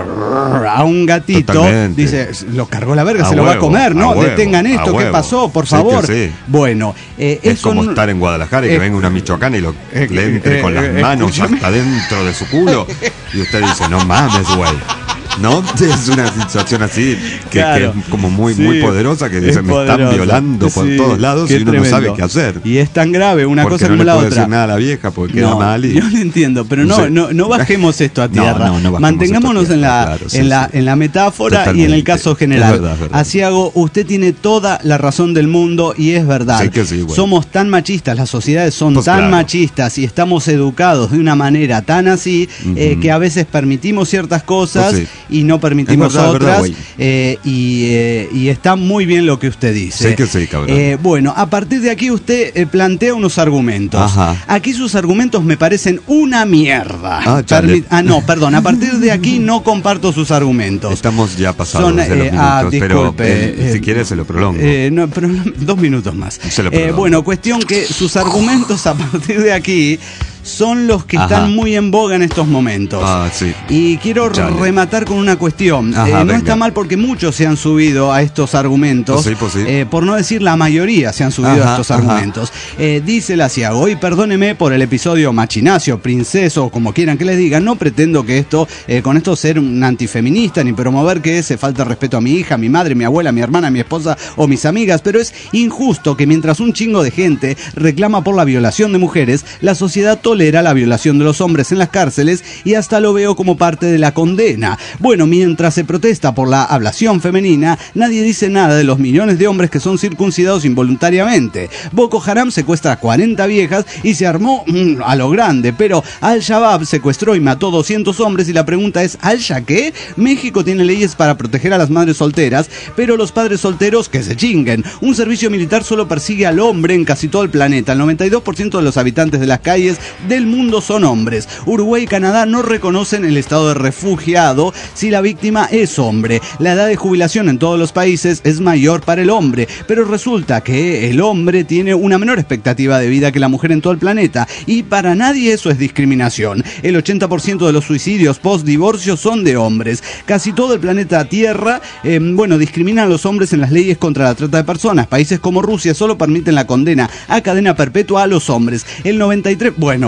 a un gatito, Totalmente. dice, lo cargó la verga, A se lo va a huevo, comer, ¿no? a huevo, Detengan a esto, ¿qué huevo. pasó? Por Sí que favor. sí. Bueno, eh, Es eso como no- estar en Guadalajara y que eh, venga una michoacana y lo, eh, le entre eh, con las eh, manos escúchame. hasta dentro de su culo. Y usted dice, no mames, güey. ¿No? Es una situación así que, Claro. que es como muy, Sí, muy poderosa que dice, es me están poderosa. violando por Sí, todos lados qué y uno tremendo. no sabe qué hacer. Y es tan grave una Porque cosa no como le la puede otra. decir nada a la vieja porque queda No, mal y... yo lo entiendo, pero no, Sí. no, no bajemos esto a No, tierra. no, no bajemos Mantengámonos esto a en la, tierra, claro, sí, en la, sí. en la metáfora y en Totalmente. el caso general. Es verdad, es verdad. Asiago, usted tiene toda la razón del mundo y es verdad. Sí que sí, güey. Somos tan machistas, las sociedades son Pues tan claro. machistas y estamos educados de una manera tan así eh, que a veces permitimos ciertas cosas Pues sí. y no permitimos Es verdad, es verdad, otras. güey. eh, y, eh, y está muy bien lo que usted dice. Sí que sí, cabrón. Eh, bueno, a partir de aquí usted eh, plantea unos argumentos. Ajá. Aquí sus argumentos me parecen una mierda. Ah, chale. Permi- ah, no, perdón, a partir de aquí no comparto sus argumentos. Estamos ya pasados Son, de los eh, minutos, ah, pero disculpe, eh, eh, si quiere se lo prolongo. Eh, no, pero dos minutos más. Se lo Eh, perdono. bueno, cuestión que sus argumentos a partir de aquí son los que Ajá. están muy en boga en estos momentos. Ah, sí. Y quiero Chale. rematar con una cuestión. Ajá, Eh, no venga. está mal porque muchos se han subido a estos argumentos. Pues sí, pues sí. Eh, por no decir la mayoría se han subido Ajá, a estos ajá. argumentos. Eh, dice la Asiago, y perdóneme por el episodio machinacio, princeso, como quieran que les digan, no pretendo que esto, eh, con esto ser un antifeminista ni promover que se falta respeto a mi hija, mi madre, mi abuela, mi hermana, mi esposa o mis amigas, pero es injusto que mientras un chingo de gente reclama por la violación de mujeres, la sociedad tolera la violación de los hombres en las cárceles y hasta lo veo como parte de la condena. Bueno, mientras se protesta por la ablación femenina, nadie dice nada de los millones de hombres que son circuncidados involuntariamente. Boko Haram secuestra a cuarenta viejas y se armó mm, a lo grande, pero Al-Shabaab secuestró y mató doscientos hombres y la pregunta es, ¿Al-Sha qué? México tiene leyes para proteger a las madres solteras, pero los padres solteros que se chinguen. Un servicio militar solo persigue al hombre en casi todo el planeta. El noventa y dos por ciento de los habitantes de las calles del mundo son hombres. Uruguay y Canadá no reconocen el estado de refugiado si la víctima es hombre. La edad de jubilación en todos los países es mayor para el hombre, pero resulta que el hombre tiene una menor expectativa de vida que la mujer en todo el planeta y para nadie eso es discriminación. El ochenta por ciento de los suicidios post-divorcio son de hombres. Casi todo el planeta Tierra, eh, bueno, discriminan a los hombres en las leyes contra la trata de personas. Países como Rusia solo permiten la condena a cadena perpetua a los hombres. El noventa y tres, bueno,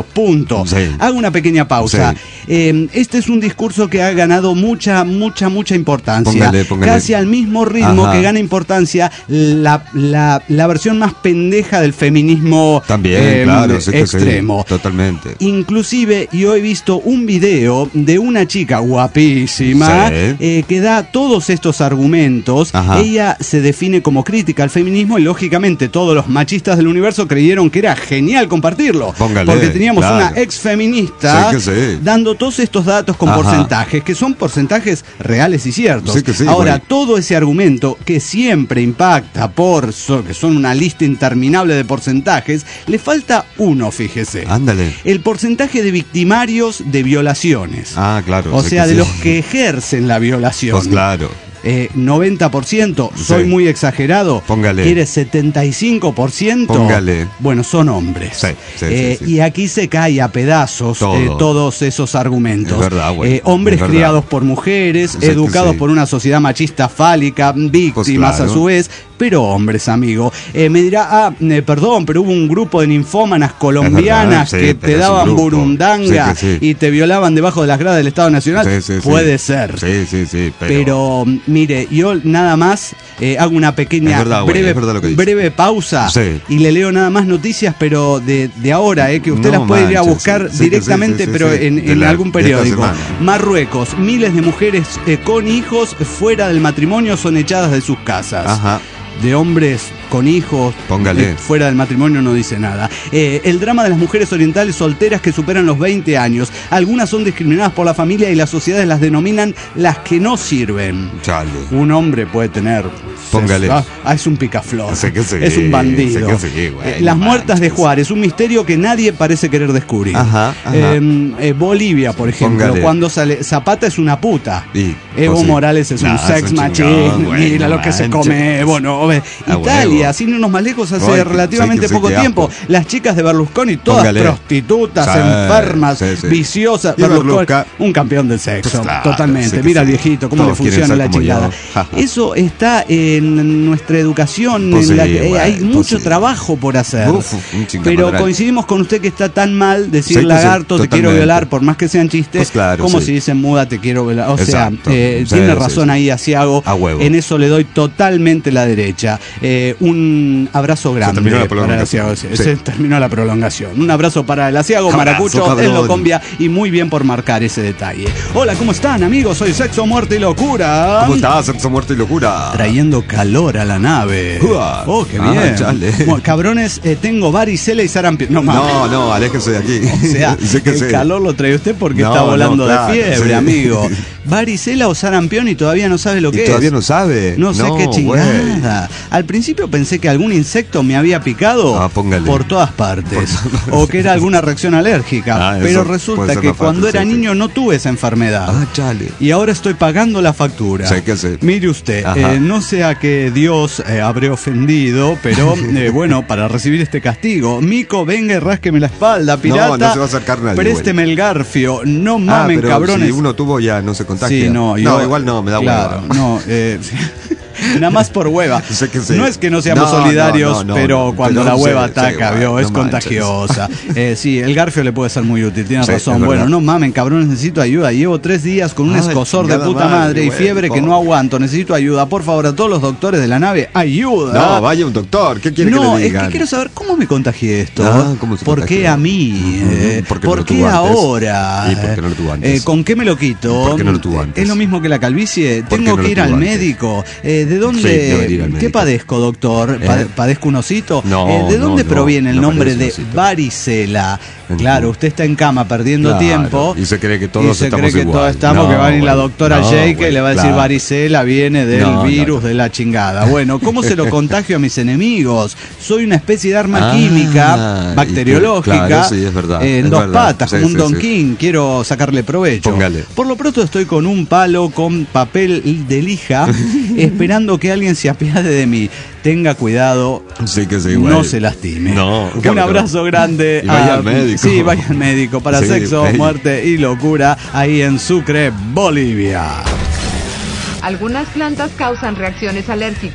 derechos, punto. Sí. Hago una pequeña pausa. Sí. Eh, este es un discurso que ha ganado mucha, mucha, mucha importancia. Póngale, póngale. Casi al mismo ritmo Ajá. que gana importancia la, la, la versión más pendeja del feminismo También, eh, claro, sí que extremo. sí, totalmente. Inclusive yo he visto un video de una chica guapísima Sí. eh, que da todos estos argumentos. Ajá. Ella se define como crítica al feminismo y lógicamente todos los machistas del universo creyeron que era genial compartirlo. Póngale, porque teníamos claro. una ex feminista Sí que sí. dando todos estos datos con Ajá. porcentajes, que son porcentajes reales y ciertos. Sí que sí, Ahora, güey. todo ese argumento que siempre impacta por so- que son una lista interminable de porcentajes, le falta uno, fíjese. Ándale. El porcentaje de victimarios de violaciones. Ah, claro. O sí sea, que de sí. los que ejercen la violación. Pues claro. Eh, noventa por ciento, soy Sí. muy exagerado. Póngale. ¿Quiere setenta y cinco por ciento? Póngale. Bueno, son hombres. Sí, sí, Eh, sí, sí. Y aquí se cae a pedazos Todo. eh, todos esos argumentos. Es verdad, güey. Eh, hombres Es verdad. criados por mujeres, Sí que educados sí. por una sociedad machista fálica, víctimas Pues claro. a su vez, pero hombres, amigo. Eh, me dirá, ah, eh, perdón, pero hubo un grupo de ninfómanas colombianas sí, que pero te es un daban grupo. burundanga Sí que sí. y te violaban debajo de las gradas del Estado Nacional. Sí, sí, sí. Puede ser. Sí, sí, sí. Pero, Pero, mire, yo nada más eh, hago una pequeña Es verdad, güey, breve, es verdad lo que dice. breve pausa Sí. y le leo nada más noticias, pero de, de ahora, eh, que usted No las puede ir a manches, buscar sí, sí, directamente, sí, sí, pero sí, en, de en la- algún de esta periódico. semana. Marruecos, miles de mujeres eh, con hijos fuera del matrimonio son echadas de sus casas. Ajá. De hombres con hijos Póngale. eh, fuera del matrimonio no dice nada. Eh, el drama de las mujeres orientales solteras que superan los veinte años. Algunas son discriminadas por la familia y las sociedades las denominan las que no sirven. Chale. Un hombre puede tener. Póngale. Ah, ah, es un picaflor. Sé que sí, es un bandido. sé que sí, güey, Eh, no Las muertas de manches. Juárez, un misterio que nadie parece querer descubrir. Ajá, ajá. Eh, eh, Bolivia, por ejemplo, Póngale. cuando sale Zapata es una puta. Y, Evo pues sí. Morales es un Nah, sex es un machine. chingón, güey, Mira no lo que se manches. come. Bueno, ve, A Italia, huevo. sin irnos más lejos, hace Ay, relativamente sí, sí, poco qué tiempo. asco. Las chicas de Berlusconi, todas Póngale. prostitutas, Sí, enfermas, sí, sí. viciosas. Y Berlusconi, Berlusca- un campeón del sexo, Pues claro, totalmente. sí que Mira al sí. viejito, cómo Todos le quieren funciona ser la como chingada. yo. Ja, ja. Eso está en nuestra educación. Pues en la sí, que- eh, güey, hay pues mucho sí. trabajo por hacer. Uf, un Pero chingamadral. coincidimos con usted que está tan mal decir Sí, que sí, lagarto, te quiero totalmente. violar, por más que sean chistes, Pues claro, como sí. si dicen muda, te quiero violar. O Exacto. sea, eh, Sí, tiene sí, razón sí. ahí Asiago. A huevo. En eso le doy totalmente la derecha. Eh, un abrazo grande terminó la para el prolongación. Asiago. Se, Sí. se terminó la prolongación. Un abrazo para el Asiago, Abrazo, Maracucho, cabrón. en Locombia y muy bien por marcar ese detalle. Hola, ¿cómo están, amigos? Soy Sexo, Muerte y Locura. ¿Cómo estás, Sexo, Muerte y Locura? Trayendo calor a la nave. Uah. Oh, qué Ah, bien. chale. Bueno, cabrones, eh, tengo varicela y sarampión. No, mames. No, no, aléjese de aquí. O sea, Sé que el sé. calor lo trae usted porque No, está no, volando claro, de fiebre, sí. amigo. Varicela o sarampión y todavía no sabe lo Y que todavía es. no sabe. No sé No, qué güey. chingada. Al principio pensé que algún insecto me había picado Ah, póngale. por todas partes. Por todas partes. O que era alguna reacción alérgica. Ah, Pero eso resulta puede ser que más fácil, cuando era sí, sí. niño no tuve esa enfermedad. Ah, chale. Y ahora estoy pagando la factura. Sí, ¿qué sé? Mire usted, Ajá. eh, no sé a qué Dios eh, habré ofendido, pero eh, bueno, para recibir este castigo, Mico, venga y rásqueme la espalda, pirata. No, no se va a acercar nadie, Présteme el garfio, no Ah, mamen, pero cabrones. si uno tuvo ya no se contagia. Sí, no, yo- igual no, me da claro, hueva. no, eh, nada más por hueva. Sé que sí. No es que no seamos No, solidarios, no, no, pero no, cuando pero la hueva sí, ataca, sí, vio, no es manches. contagiosa. Eh, sí, el garfio le puede ser muy útil, tiene Sí, razón. es Bueno, verdad. no mamen, cabrones, necesito ayuda. Llevo tres días con un Ay, escozor de chingada puta madre, madre y güey, fiebre que por- no aguanto. Necesito ayuda. Por favor, a todos los doctores de la nave, ayuda. No, vaya un doctor. ¿Qué quiere No, que le es digan? que quiero saber cómo me contagié esto. Ah, ¿cómo se ¿Por contagió? qué a mí? Ujú, Eh, ¿por qué no ¿Por lo qué tuvo antes? ahora? ¿Y por qué no lo tuvo antes? Eh, ¿Con qué me lo quito? ¿Por qué no lo tuvo antes? Es lo mismo que la calvicie. ¿Por qué Tengo no que lo ir tuvo al antes? médico. Eh, ¿De Sí, dónde? debe ir al ¿Qué médico. padezco, doctor? ¿Eh? ¿Pa- ¿Padezco un osito? No, Eh, ¿De no, dónde no, proviene el no nombre parece de un osito. varicela? En Claro, tu- usted está en cama perdiendo Claro, tiempo. y se cree que todos y se estamos cree que igual. todos estamos, No, que va a venir la güey. doctora No, Jake y güey, le va a decir claro. varicela viene del No, no, virus no. de la chingada. Bueno, ¿cómo se lo contagio a mis enemigos? Soy una especie de arma Ah, química, y bacteriológica, que- claro, sí, es verdad, eh, en es dos verdad. patas, Sí, como un sí, Don sí. King. Quiero sacarle provecho. Póngale. Por lo pronto estoy con un palo con papel de lija, esperando que alguien se apiade de mí. Tenga cuidado, Sí que sí, güey. no se lastime. No, Un claro que abrazo no. grande. Y vaya a- al médico. Sí, vaya al médico para Sí, sexo, vaya. muerte y locura ahí en Sucre, Bolivia. Algunas plantas causan reacciones alérgicas.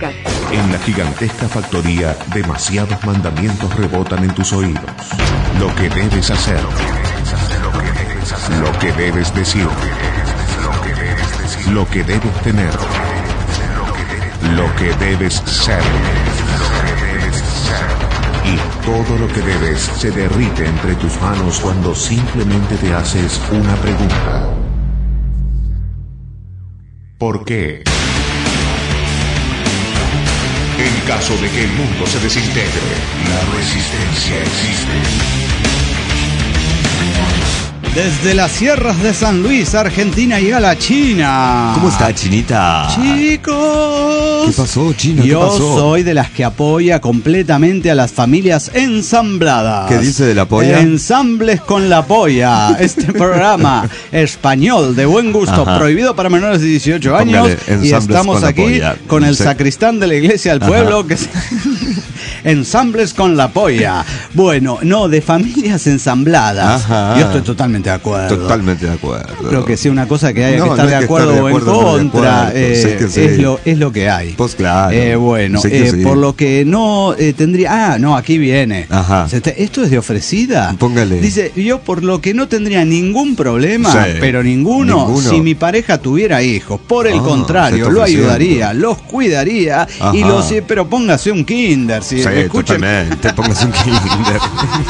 En la gigantesca factoría, demasiados mandamientos rebotan en tus oídos. Lo que debes hacer, lo que debes decir, lo que debes tener, lo que debes ser. Y todo lo que debes se derrite entre tus manos cuando simplemente te haces una pregunta. ¿Por qué? En caso de que el mundo se desintegre, la resistencia existe. Desde las sierras de San Luis, Argentina, y a la China. ¿Cómo está, Chinita? Chicos. ¿Qué pasó, China? Yo ¿Qué pasó? soy de las que apoya completamente a las familias ensambladas. ¿Qué dice de la polla? Ensambles con la polla. Este programa español de buen gusto, Ajá. prohibido para menores de dieciocho años. Póngale, y estamos con aquí con el sí. sacristán de la iglesia del pueblo, Ajá. que es... Ensambles con la polla. Bueno, no, de familias ensambladas. Ajá. Yo estoy totalmente de acuerdo. Totalmente de acuerdo. Creo que sí, una cosa que hay no, que estar no de acuerdo o en contra, eh, sí sí. es, lo, es lo que hay. Pues claro. Eh, bueno, eh, sí. por lo que no eh, tendría... Ah, no, aquí viene. Ajá. Esto es de ofrecida. Póngale. Dice, yo por lo que no tendría ningún problema, sí. pero ninguno, ninguno, si mi pareja tuviera hijos. Por el ah, contrario, lo ayudaría, los cuidaría, Ajá. y los... Pero póngase un kinder. Si sí, escuchen... Te pongas un kinder.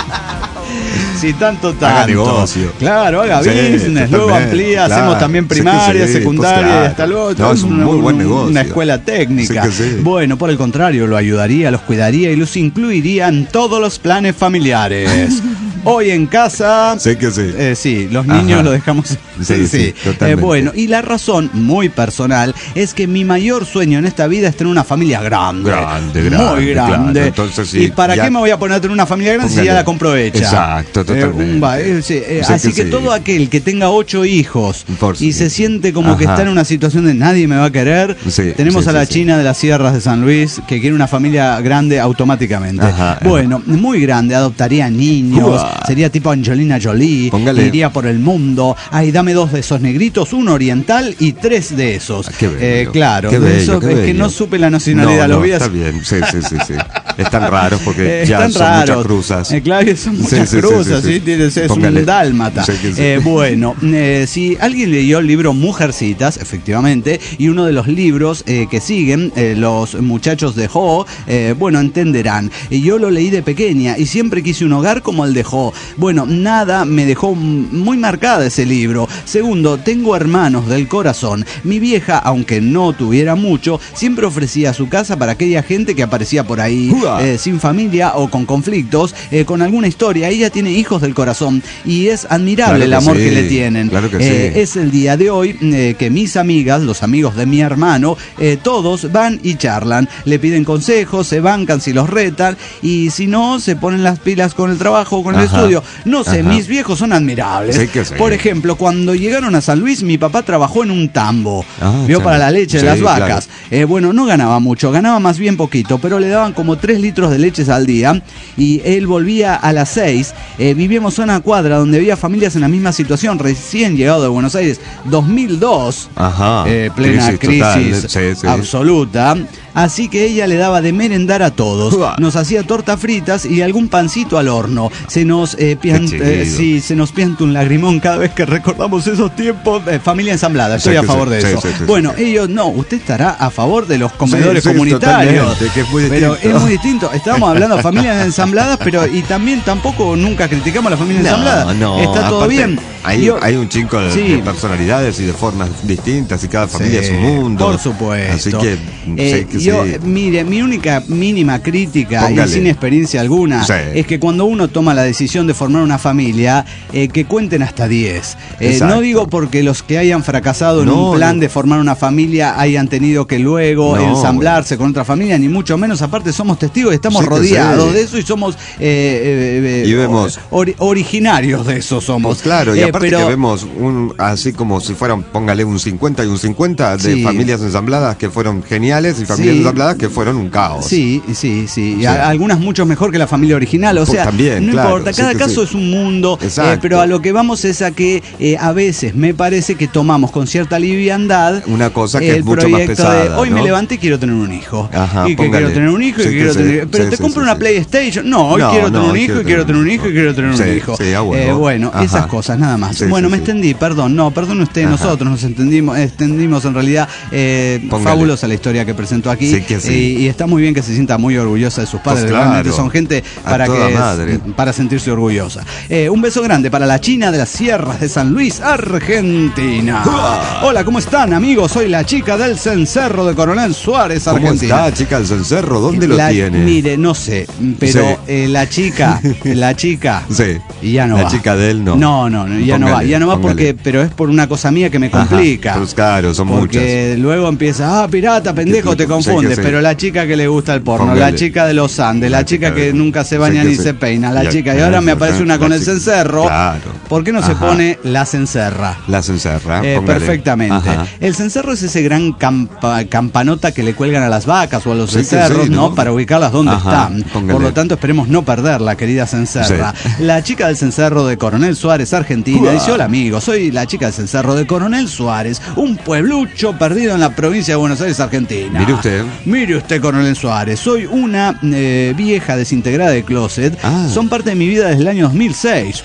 Si tanto, tanto. Haga negocio. Claro, haga sí, business, luego amplía, claro. hacemos también primaria, sí sí, secundaria, pues claro. y hasta luego. No, es un una, muy buen negocio. Una escuela técnica. Sí sí. Bueno, por el contrario, lo ayudaría, los cuidaría y los incluiría en todos los planes familiares. Hoy en casa. Sí que sí. Eh, sí, los niños Ajá. lo dejamos. Sí, sí. sí eh, bueno, y la razón muy personal es que mi mayor sueño en esta vida es tener una familia grande. Grande, grande. Muy grande. Claro. Entonces, sí, ¿Y para ya... qué me voy a poner a tener una familia grande Póngale. si ya la compro hecha? Exacto, totalmente. Eh, un ba- eh, sí, eh, sí así que, que sí. todo aquel que tenga ocho hijos Por y sí. se siente como Ajá. que está en una situación de nadie me va a querer, sí, tenemos sí, a la sí, China sí. de las sierras de San Luis que quiere una familia grande automáticamente. Ajá, bueno, ajá. muy grande, adoptaría niños, Uah. sería tipo Angelina Jolie, Póngale. iría por el mundo. Ay, dame dos de esos negritos, uno oriental y tres de esos. Qué bello, eh, claro, qué bello, de esos, qué es bello. que no supe la nacionalidad, no, los no, vi está así. bien, sí, sí, sí, sí. Están raros porque Eh, ya están son raros. muchas cruzas. Eh, claro, son Sí, muchas sí, sí, cruzas, sí, ¿sí? sí. Es, es Póngale. un dálmata. Sí, sí, sí. Eh, bueno, eh, si alguien leyó el libro Mujercitas, efectivamente, y uno de los libros eh, que siguen, eh, los muchachos de Jo, eh, bueno, entenderán. Y yo lo leí de pequeña y siempre quise un hogar como el de Jo. Bueno, nada me dejó muy marcada ese libro. Segundo, tengo hermanos del corazón. Mi vieja, aunque no tuviera mucho, siempre ofrecía su casa para aquella gente que aparecía por ahí, eh, sin familia o con conflictos, eh, con alguna historia. Ella tiene hijos del corazón y es admirable claro el amor sí, que le tienen. Claro que eh, sí. Es el día de hoy eh, que mis amigas, los amigos de mi hermano, eh, todos van y charlan, le piden consejos, se bancan si los retan y si no, se ponen las pilas con el trabajo o con el Ajá. estudio. No sé, Ajá. mis viejos son admirables. Sí que sí. Por ejemplo, cuando llegaron a San Luis, mi papá trabajó en un tambo. Ah, vio chale. para la leche de Sí, las vacas. claro. Eh, bueno, no ganaba mucho, ganaba más bien poquito, pero le daban como tres litros de leches al día y él volvía a las seis. Eh, vivíamos en una cuadra donde había familias en la misma situación, recién llegado de Buenos Aires, dos mil dos, Ajá. eh, plena Crisis crisis total. Sí, sí. absoluta. Así que ella le daba de merendar a todos. Nos hacía tortas fritas y algún pancito al horno. Se nos eh, pian- eh, sí, se nos pianta un lagrimón cada vez que recordamos esos tiempos. Eh, familia ensamblada, estoy Sí, a sí, favor sí, de sí, eso. sí, sí, bueno, sí. ellos no, usted estará a favor de los comedores Sí, sí, comunitarios. totalmente, que es muy pero distinto. es muy distinto. Estábamos hablando de familias ensambladas, pero y también tampoco nunca criticamos a la familia ensamblada. No, no, Está todo aparte, bien. Hay, Yo- hay un chingo de, Sí. de personalidades y de formas distintas y cada familia Sí, es un mundo. por supuesto. Así que, Eh, sí, que yo, sí. mire, mi única mínima crítica Póngale. y sin experiencia alguna Sí. es que cuando uno toma la decisión de formar una familia, eh, que cuenten hasta diez. Eh, Exacto. no digo porque los que hayan fracasado en No, un plan no. de formar una familia hayan tenido que luego No, ensamblarse con otra familia, ni mucho menos. Aparte somos testigos y estamos Sí que rodeados sí. de eso y somos eh, eh, Y vemos- or- originarios de eso somos. Pues claro, y Eh, aparte pero- que vemos un, así como si fueran, póngale un cincuenta y un cincuenta de Sí. familias ensambladas que fueron geniales y familias Sí. ensambladas que fueron un caos. Sí, sí, sí. Y Sí. a- algunas mucho mejor que la familia original. O Pues sea, también, no claro, importa. sí Cada que caso sí. es un mundo. Exacto. eh, pero a lo que vamos es a que eh, a veces me parece que tomamos con cierta liviandad Una cosa que el es mucho más proyecto pesada, de hoy ¿no? me levanté y quiero tener un hijo. Ajá, y que póngale. quiero tener un hijo y Sí, que que quiero sí. tener. Pero Sí, te sí, compro sí, una sí. PlayStation. No, hoy No, quiero no, tener un hoy hijo quiero y quiero tener tener un hijo y quiero tener un Sí, hijo. sí, ah, bueno. Eh, bueno, Ajá. esas cosas nada más. Sí, bueno, sí, me sí. extendí, perdón. No, perdón usted, Ajá. nosotros nos entendimos, extendimos en realidad. Eh, Póngale. fabulosa la historia que presentó aquí. Sí que sí. Eh, y está muy bien que se sienta muy orgullosa de sus padres. Pues claro. Realmente son gente A para toda que madre. para sentirse orgullosa. Eh, un beso grande para la China de las Sierras de San Luis, Argentina. Hola, ¿cómo están, amigos? Soy la chica del cencerro de Coronel Suárez, ¿Cómo Argentina. está, chica del cencerro? ¿Dónde lo La- tiene? Mire, no sé, pero Sí. eh, la chica, la chica, Sí. y ya no La va. chica de él no. No, no, no, ya no va, Póngale, ya no va póngale. porque, pero es por una cosa mía que me Ajá, complica. pues claro, son Porque luego empieza, ah, pirata, pendejo, Que- te sí, confundes. que sí. Pero la chica que le gusta el porno, Póngale. la chica de los Andes, la, La chica chica que de- nunca se sí, baña que ni sí. se peina, la Ya- chica, y ahora me ajá, aparece una la con el chica- cencerro. Claro. ¿Por qué no se Ajá. pone la cencerra? La cencerra. Eh, póngale. perfectamente. Ajá. El cencerro es ese gran campa- campanota que le cuelgan a las vacas o a los Sí que becerros, sí, ¿no? ¿no? Para ubicarlas donde Ajá, están. póngale. Por lo tanto, esperemos no perderla, querida cencerra. Sí. La chica del cencerro de Coronel Suárez, Argentina, dice: hola, amigo, soy la chica del cencerro de Coronel Suárez, un pueblucho perdido en la provincia de Buenos Aires, Argentina. Mire usted. Mire usted, Coronel Suárez, soy una eh, vieja desintegrada de closet. Ah. Son parte de mi vida desde el año dos mil seis.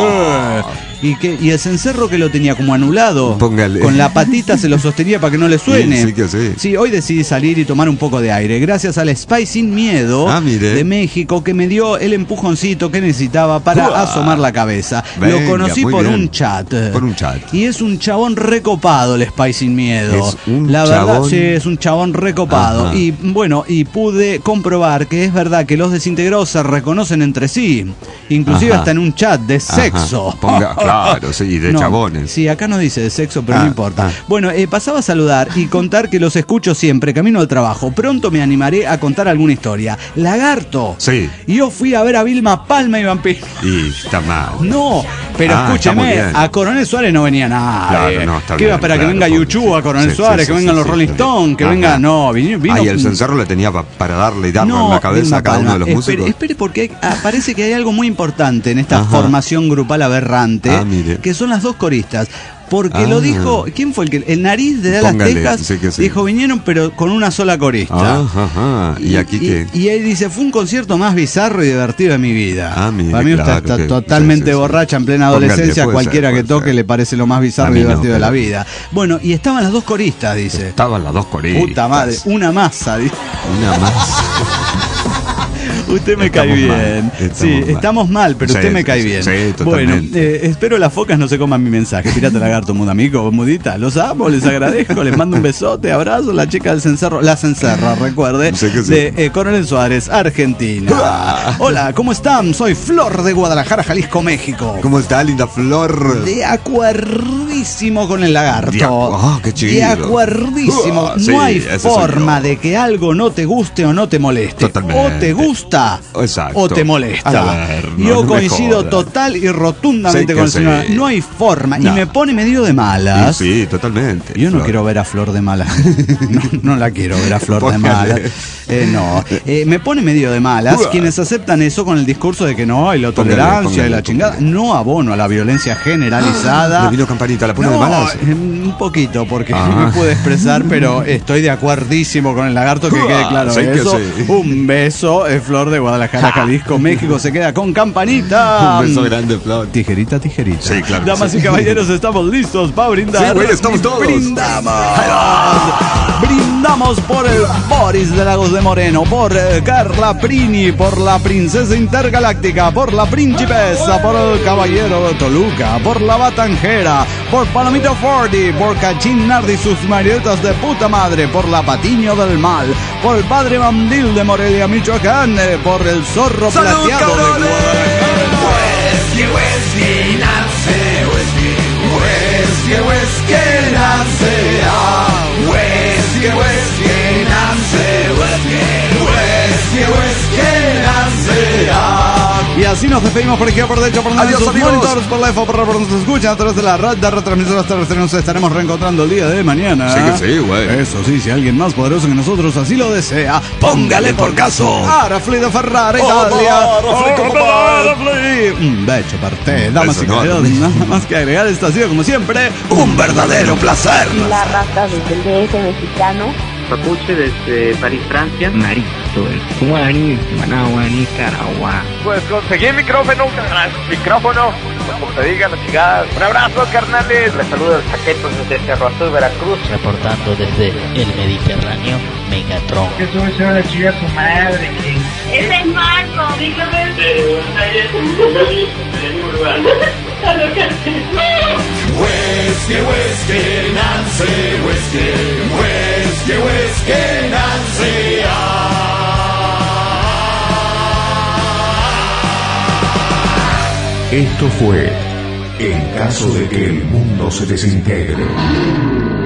Ah. Eh, y, que, y el cencerro que lo tenía como anulado, Póngale. con la patita se lo sostenía para que no le suene. Sí, sí que sí. Sí, hoy decidí salir y tomar un poco de aire, gracias al Spy Sin Miedo Ah, mire. de México, que me dio el empujoncito que necesitaba para Uah. asomar la cabeza. Venga, lo conocí muy por bien. un chat. Por un chat. Y es un chabón recopado el Spy Sin Miedo. Es un la verdad, chabón- sí, es un chabón recopado. Ajá. Y bueno, y pude comprobar que es verdad que los desintegrados se reconocen entre sí. Inclusive Ajá. hasta en un chat de Ajá. sexo. Ponga- claro, sí, de No, chabones. Sí, acá no dice de sexo, pero Ah, no importa. ah. Bueno, eh, pasaba a saludar y contar que los escucho siempre, camino al trabajo. Pronto me animaré a contar alguna historia. Lagarto. Sí. Yo fui a ver a Vilma Palma y Vampiro. Y está mal. No, pero Ah, está muy escúcheme, bien. a Coronel Suárez no venía nada. Claro, no, está ¿Qué iba a bien, esperar? claro, que venga porque- YouTube a Coronel sí, Suárez, sí, que sí, vengan sí, los sí, Rolling sí. Stones, que Ajá. venga. No, vino. vino Ay, el cencerro le tenía pa- para darle y darle en la cabeza Vilma a cada uno de los Palma. músicos. Espere, espere, porque hay- ah, parece que hay algo muy importante en esta Ajá. formación grupal aberrante, Ah, mire. que son las dos coristas. Porque Ah. lo dijo, ¿quién fue el que? El Nariz de Dallas, Póngale, Texas, sí que sí. dijo, vinieron pero con una sola corista. Ajá, ajá. ¿Y aquí qué? Y, él dice, fue un concierto más bizarro y divertido de mi vida. Ah, mire, Para mí usted claro está que- totalmente sí, sí, sí. borracha en plena Póngale, adolescencia, puede cualquiera ser, que puede toque ser. le parece lo más A bizarro y mí no, divertido de la pero- vida. Bueno, y estaban las dos coristas, dice. Estaban las dos coristas. Puta madre, una masa, dice. Una más. Usted me Estamos cae bien. mal, estamos sí, mal. estamos mal, pero Sí, usted me sí, cae sí, bien. sí, bueno, totalmente. eh, espero las focas no se coman mi mensaje. Pirata Lagarto, muda amigo, mudita. Los amo, les agradezco, les mando un besote, abrazo. La chica del cencerro, la cencerra, recuerde, Sí que sí. de eh, Coronel Suárez, Argentina. Hola, ¿cómo están? Soy Flor de Guadalajara, Jalisco, México. ¿Cómo está, linda Flor? De acuerdísimo con el lagarto. De acu- ah, qué chido. De acuerdísimo. Ah, sí, no hay ese soy forma yo. de que algo no te guste o no te moleste. Totalmente. O te gusta Exacto. o te molesta. A ver, no, Yo no me coincido jodas. total y rotundamente Sí que con el sí. señor. No hay forma. Y No. me pone medio de malas. Sí, sí, totalmente. Yo no Flor. quiero ver a Flor de Malas. No, no la quiero ver a Flor de Póngale. Malas. Eh, no. Eh, me pone medio de malas Uah. quienes aceptan eso con el discurso de que no hay la Póngale, tolerancia póngale, y la chingada. póngale. No abono a la violencia generalizada. ¿Le vino campanita? ¿La pone No, de malas? eh, un poquito, porque Ah. no me pude expresar, pero estoy de acuerdísimo con el lagarto, que quede claro Sí que eso. sí. Un beso, eh, Flor de Guadalajara, Jalisco, México, se queda con campanita. Un beso grande, Flor. Tijerita, tijerita. Sí, claro. Damas sí. y caballeros, estamos listos para brindar. Sí, güey, estamos todos. Brindamos. Brindamos por el Boris de Lagos de Moreno, por eh, Carla Prini, por la princesa intergaláctica, por la principesa, por el caballero de Toluca, por la batanjera, por Palomito Forti, por Cachín Nardi y sus marionetas de puta madre, por la Patiño del Mal, por el padre Mandil de Morelia, Michoacán, eh, por el zorro plateado de Guadalajara. Whisky, whisky, Nancy, whisky, whisky, whisky, Nancy, ah, whisky, whisky, Nancy, whisky, whisky, whisky. amigos, y nos despedimos por aquí, por de hecho, por Adiós, sus amigos. monitores, por la F, por por nos escuchan a través de la red de retransmisoras terrestres. Nos estaremos reencontrando el día de mañana. Sí que sí, güey. Eso sí, si alguien más poderoso que nosotros así lo desea, póngale por caso. Arafli de Ferrara, Italia. Un beso para usted, damas Eso y no, caballeros. Nada más que agregar, esto ha sido como siempre un verdadero placer. La raza desde el D F mexicano. Papuche desde París, Francia. Marito, el Guaraní, Managua, Nicaragua. Pues conseguí micrófono, micrófono, como te digan las chicas. Un abrazo, carnales. Les saludo el Chaqueto desde Cerro Azul, Veracruz. Reportando desde el Mediterráneo, Megatron. Que sube se va a chingar su madre. Ese es Marco, dígame. Whisky, whisky, Nancy, whisky, whisky, whisky, Nancy. Esto fue En caso de que el mundo se desintegre.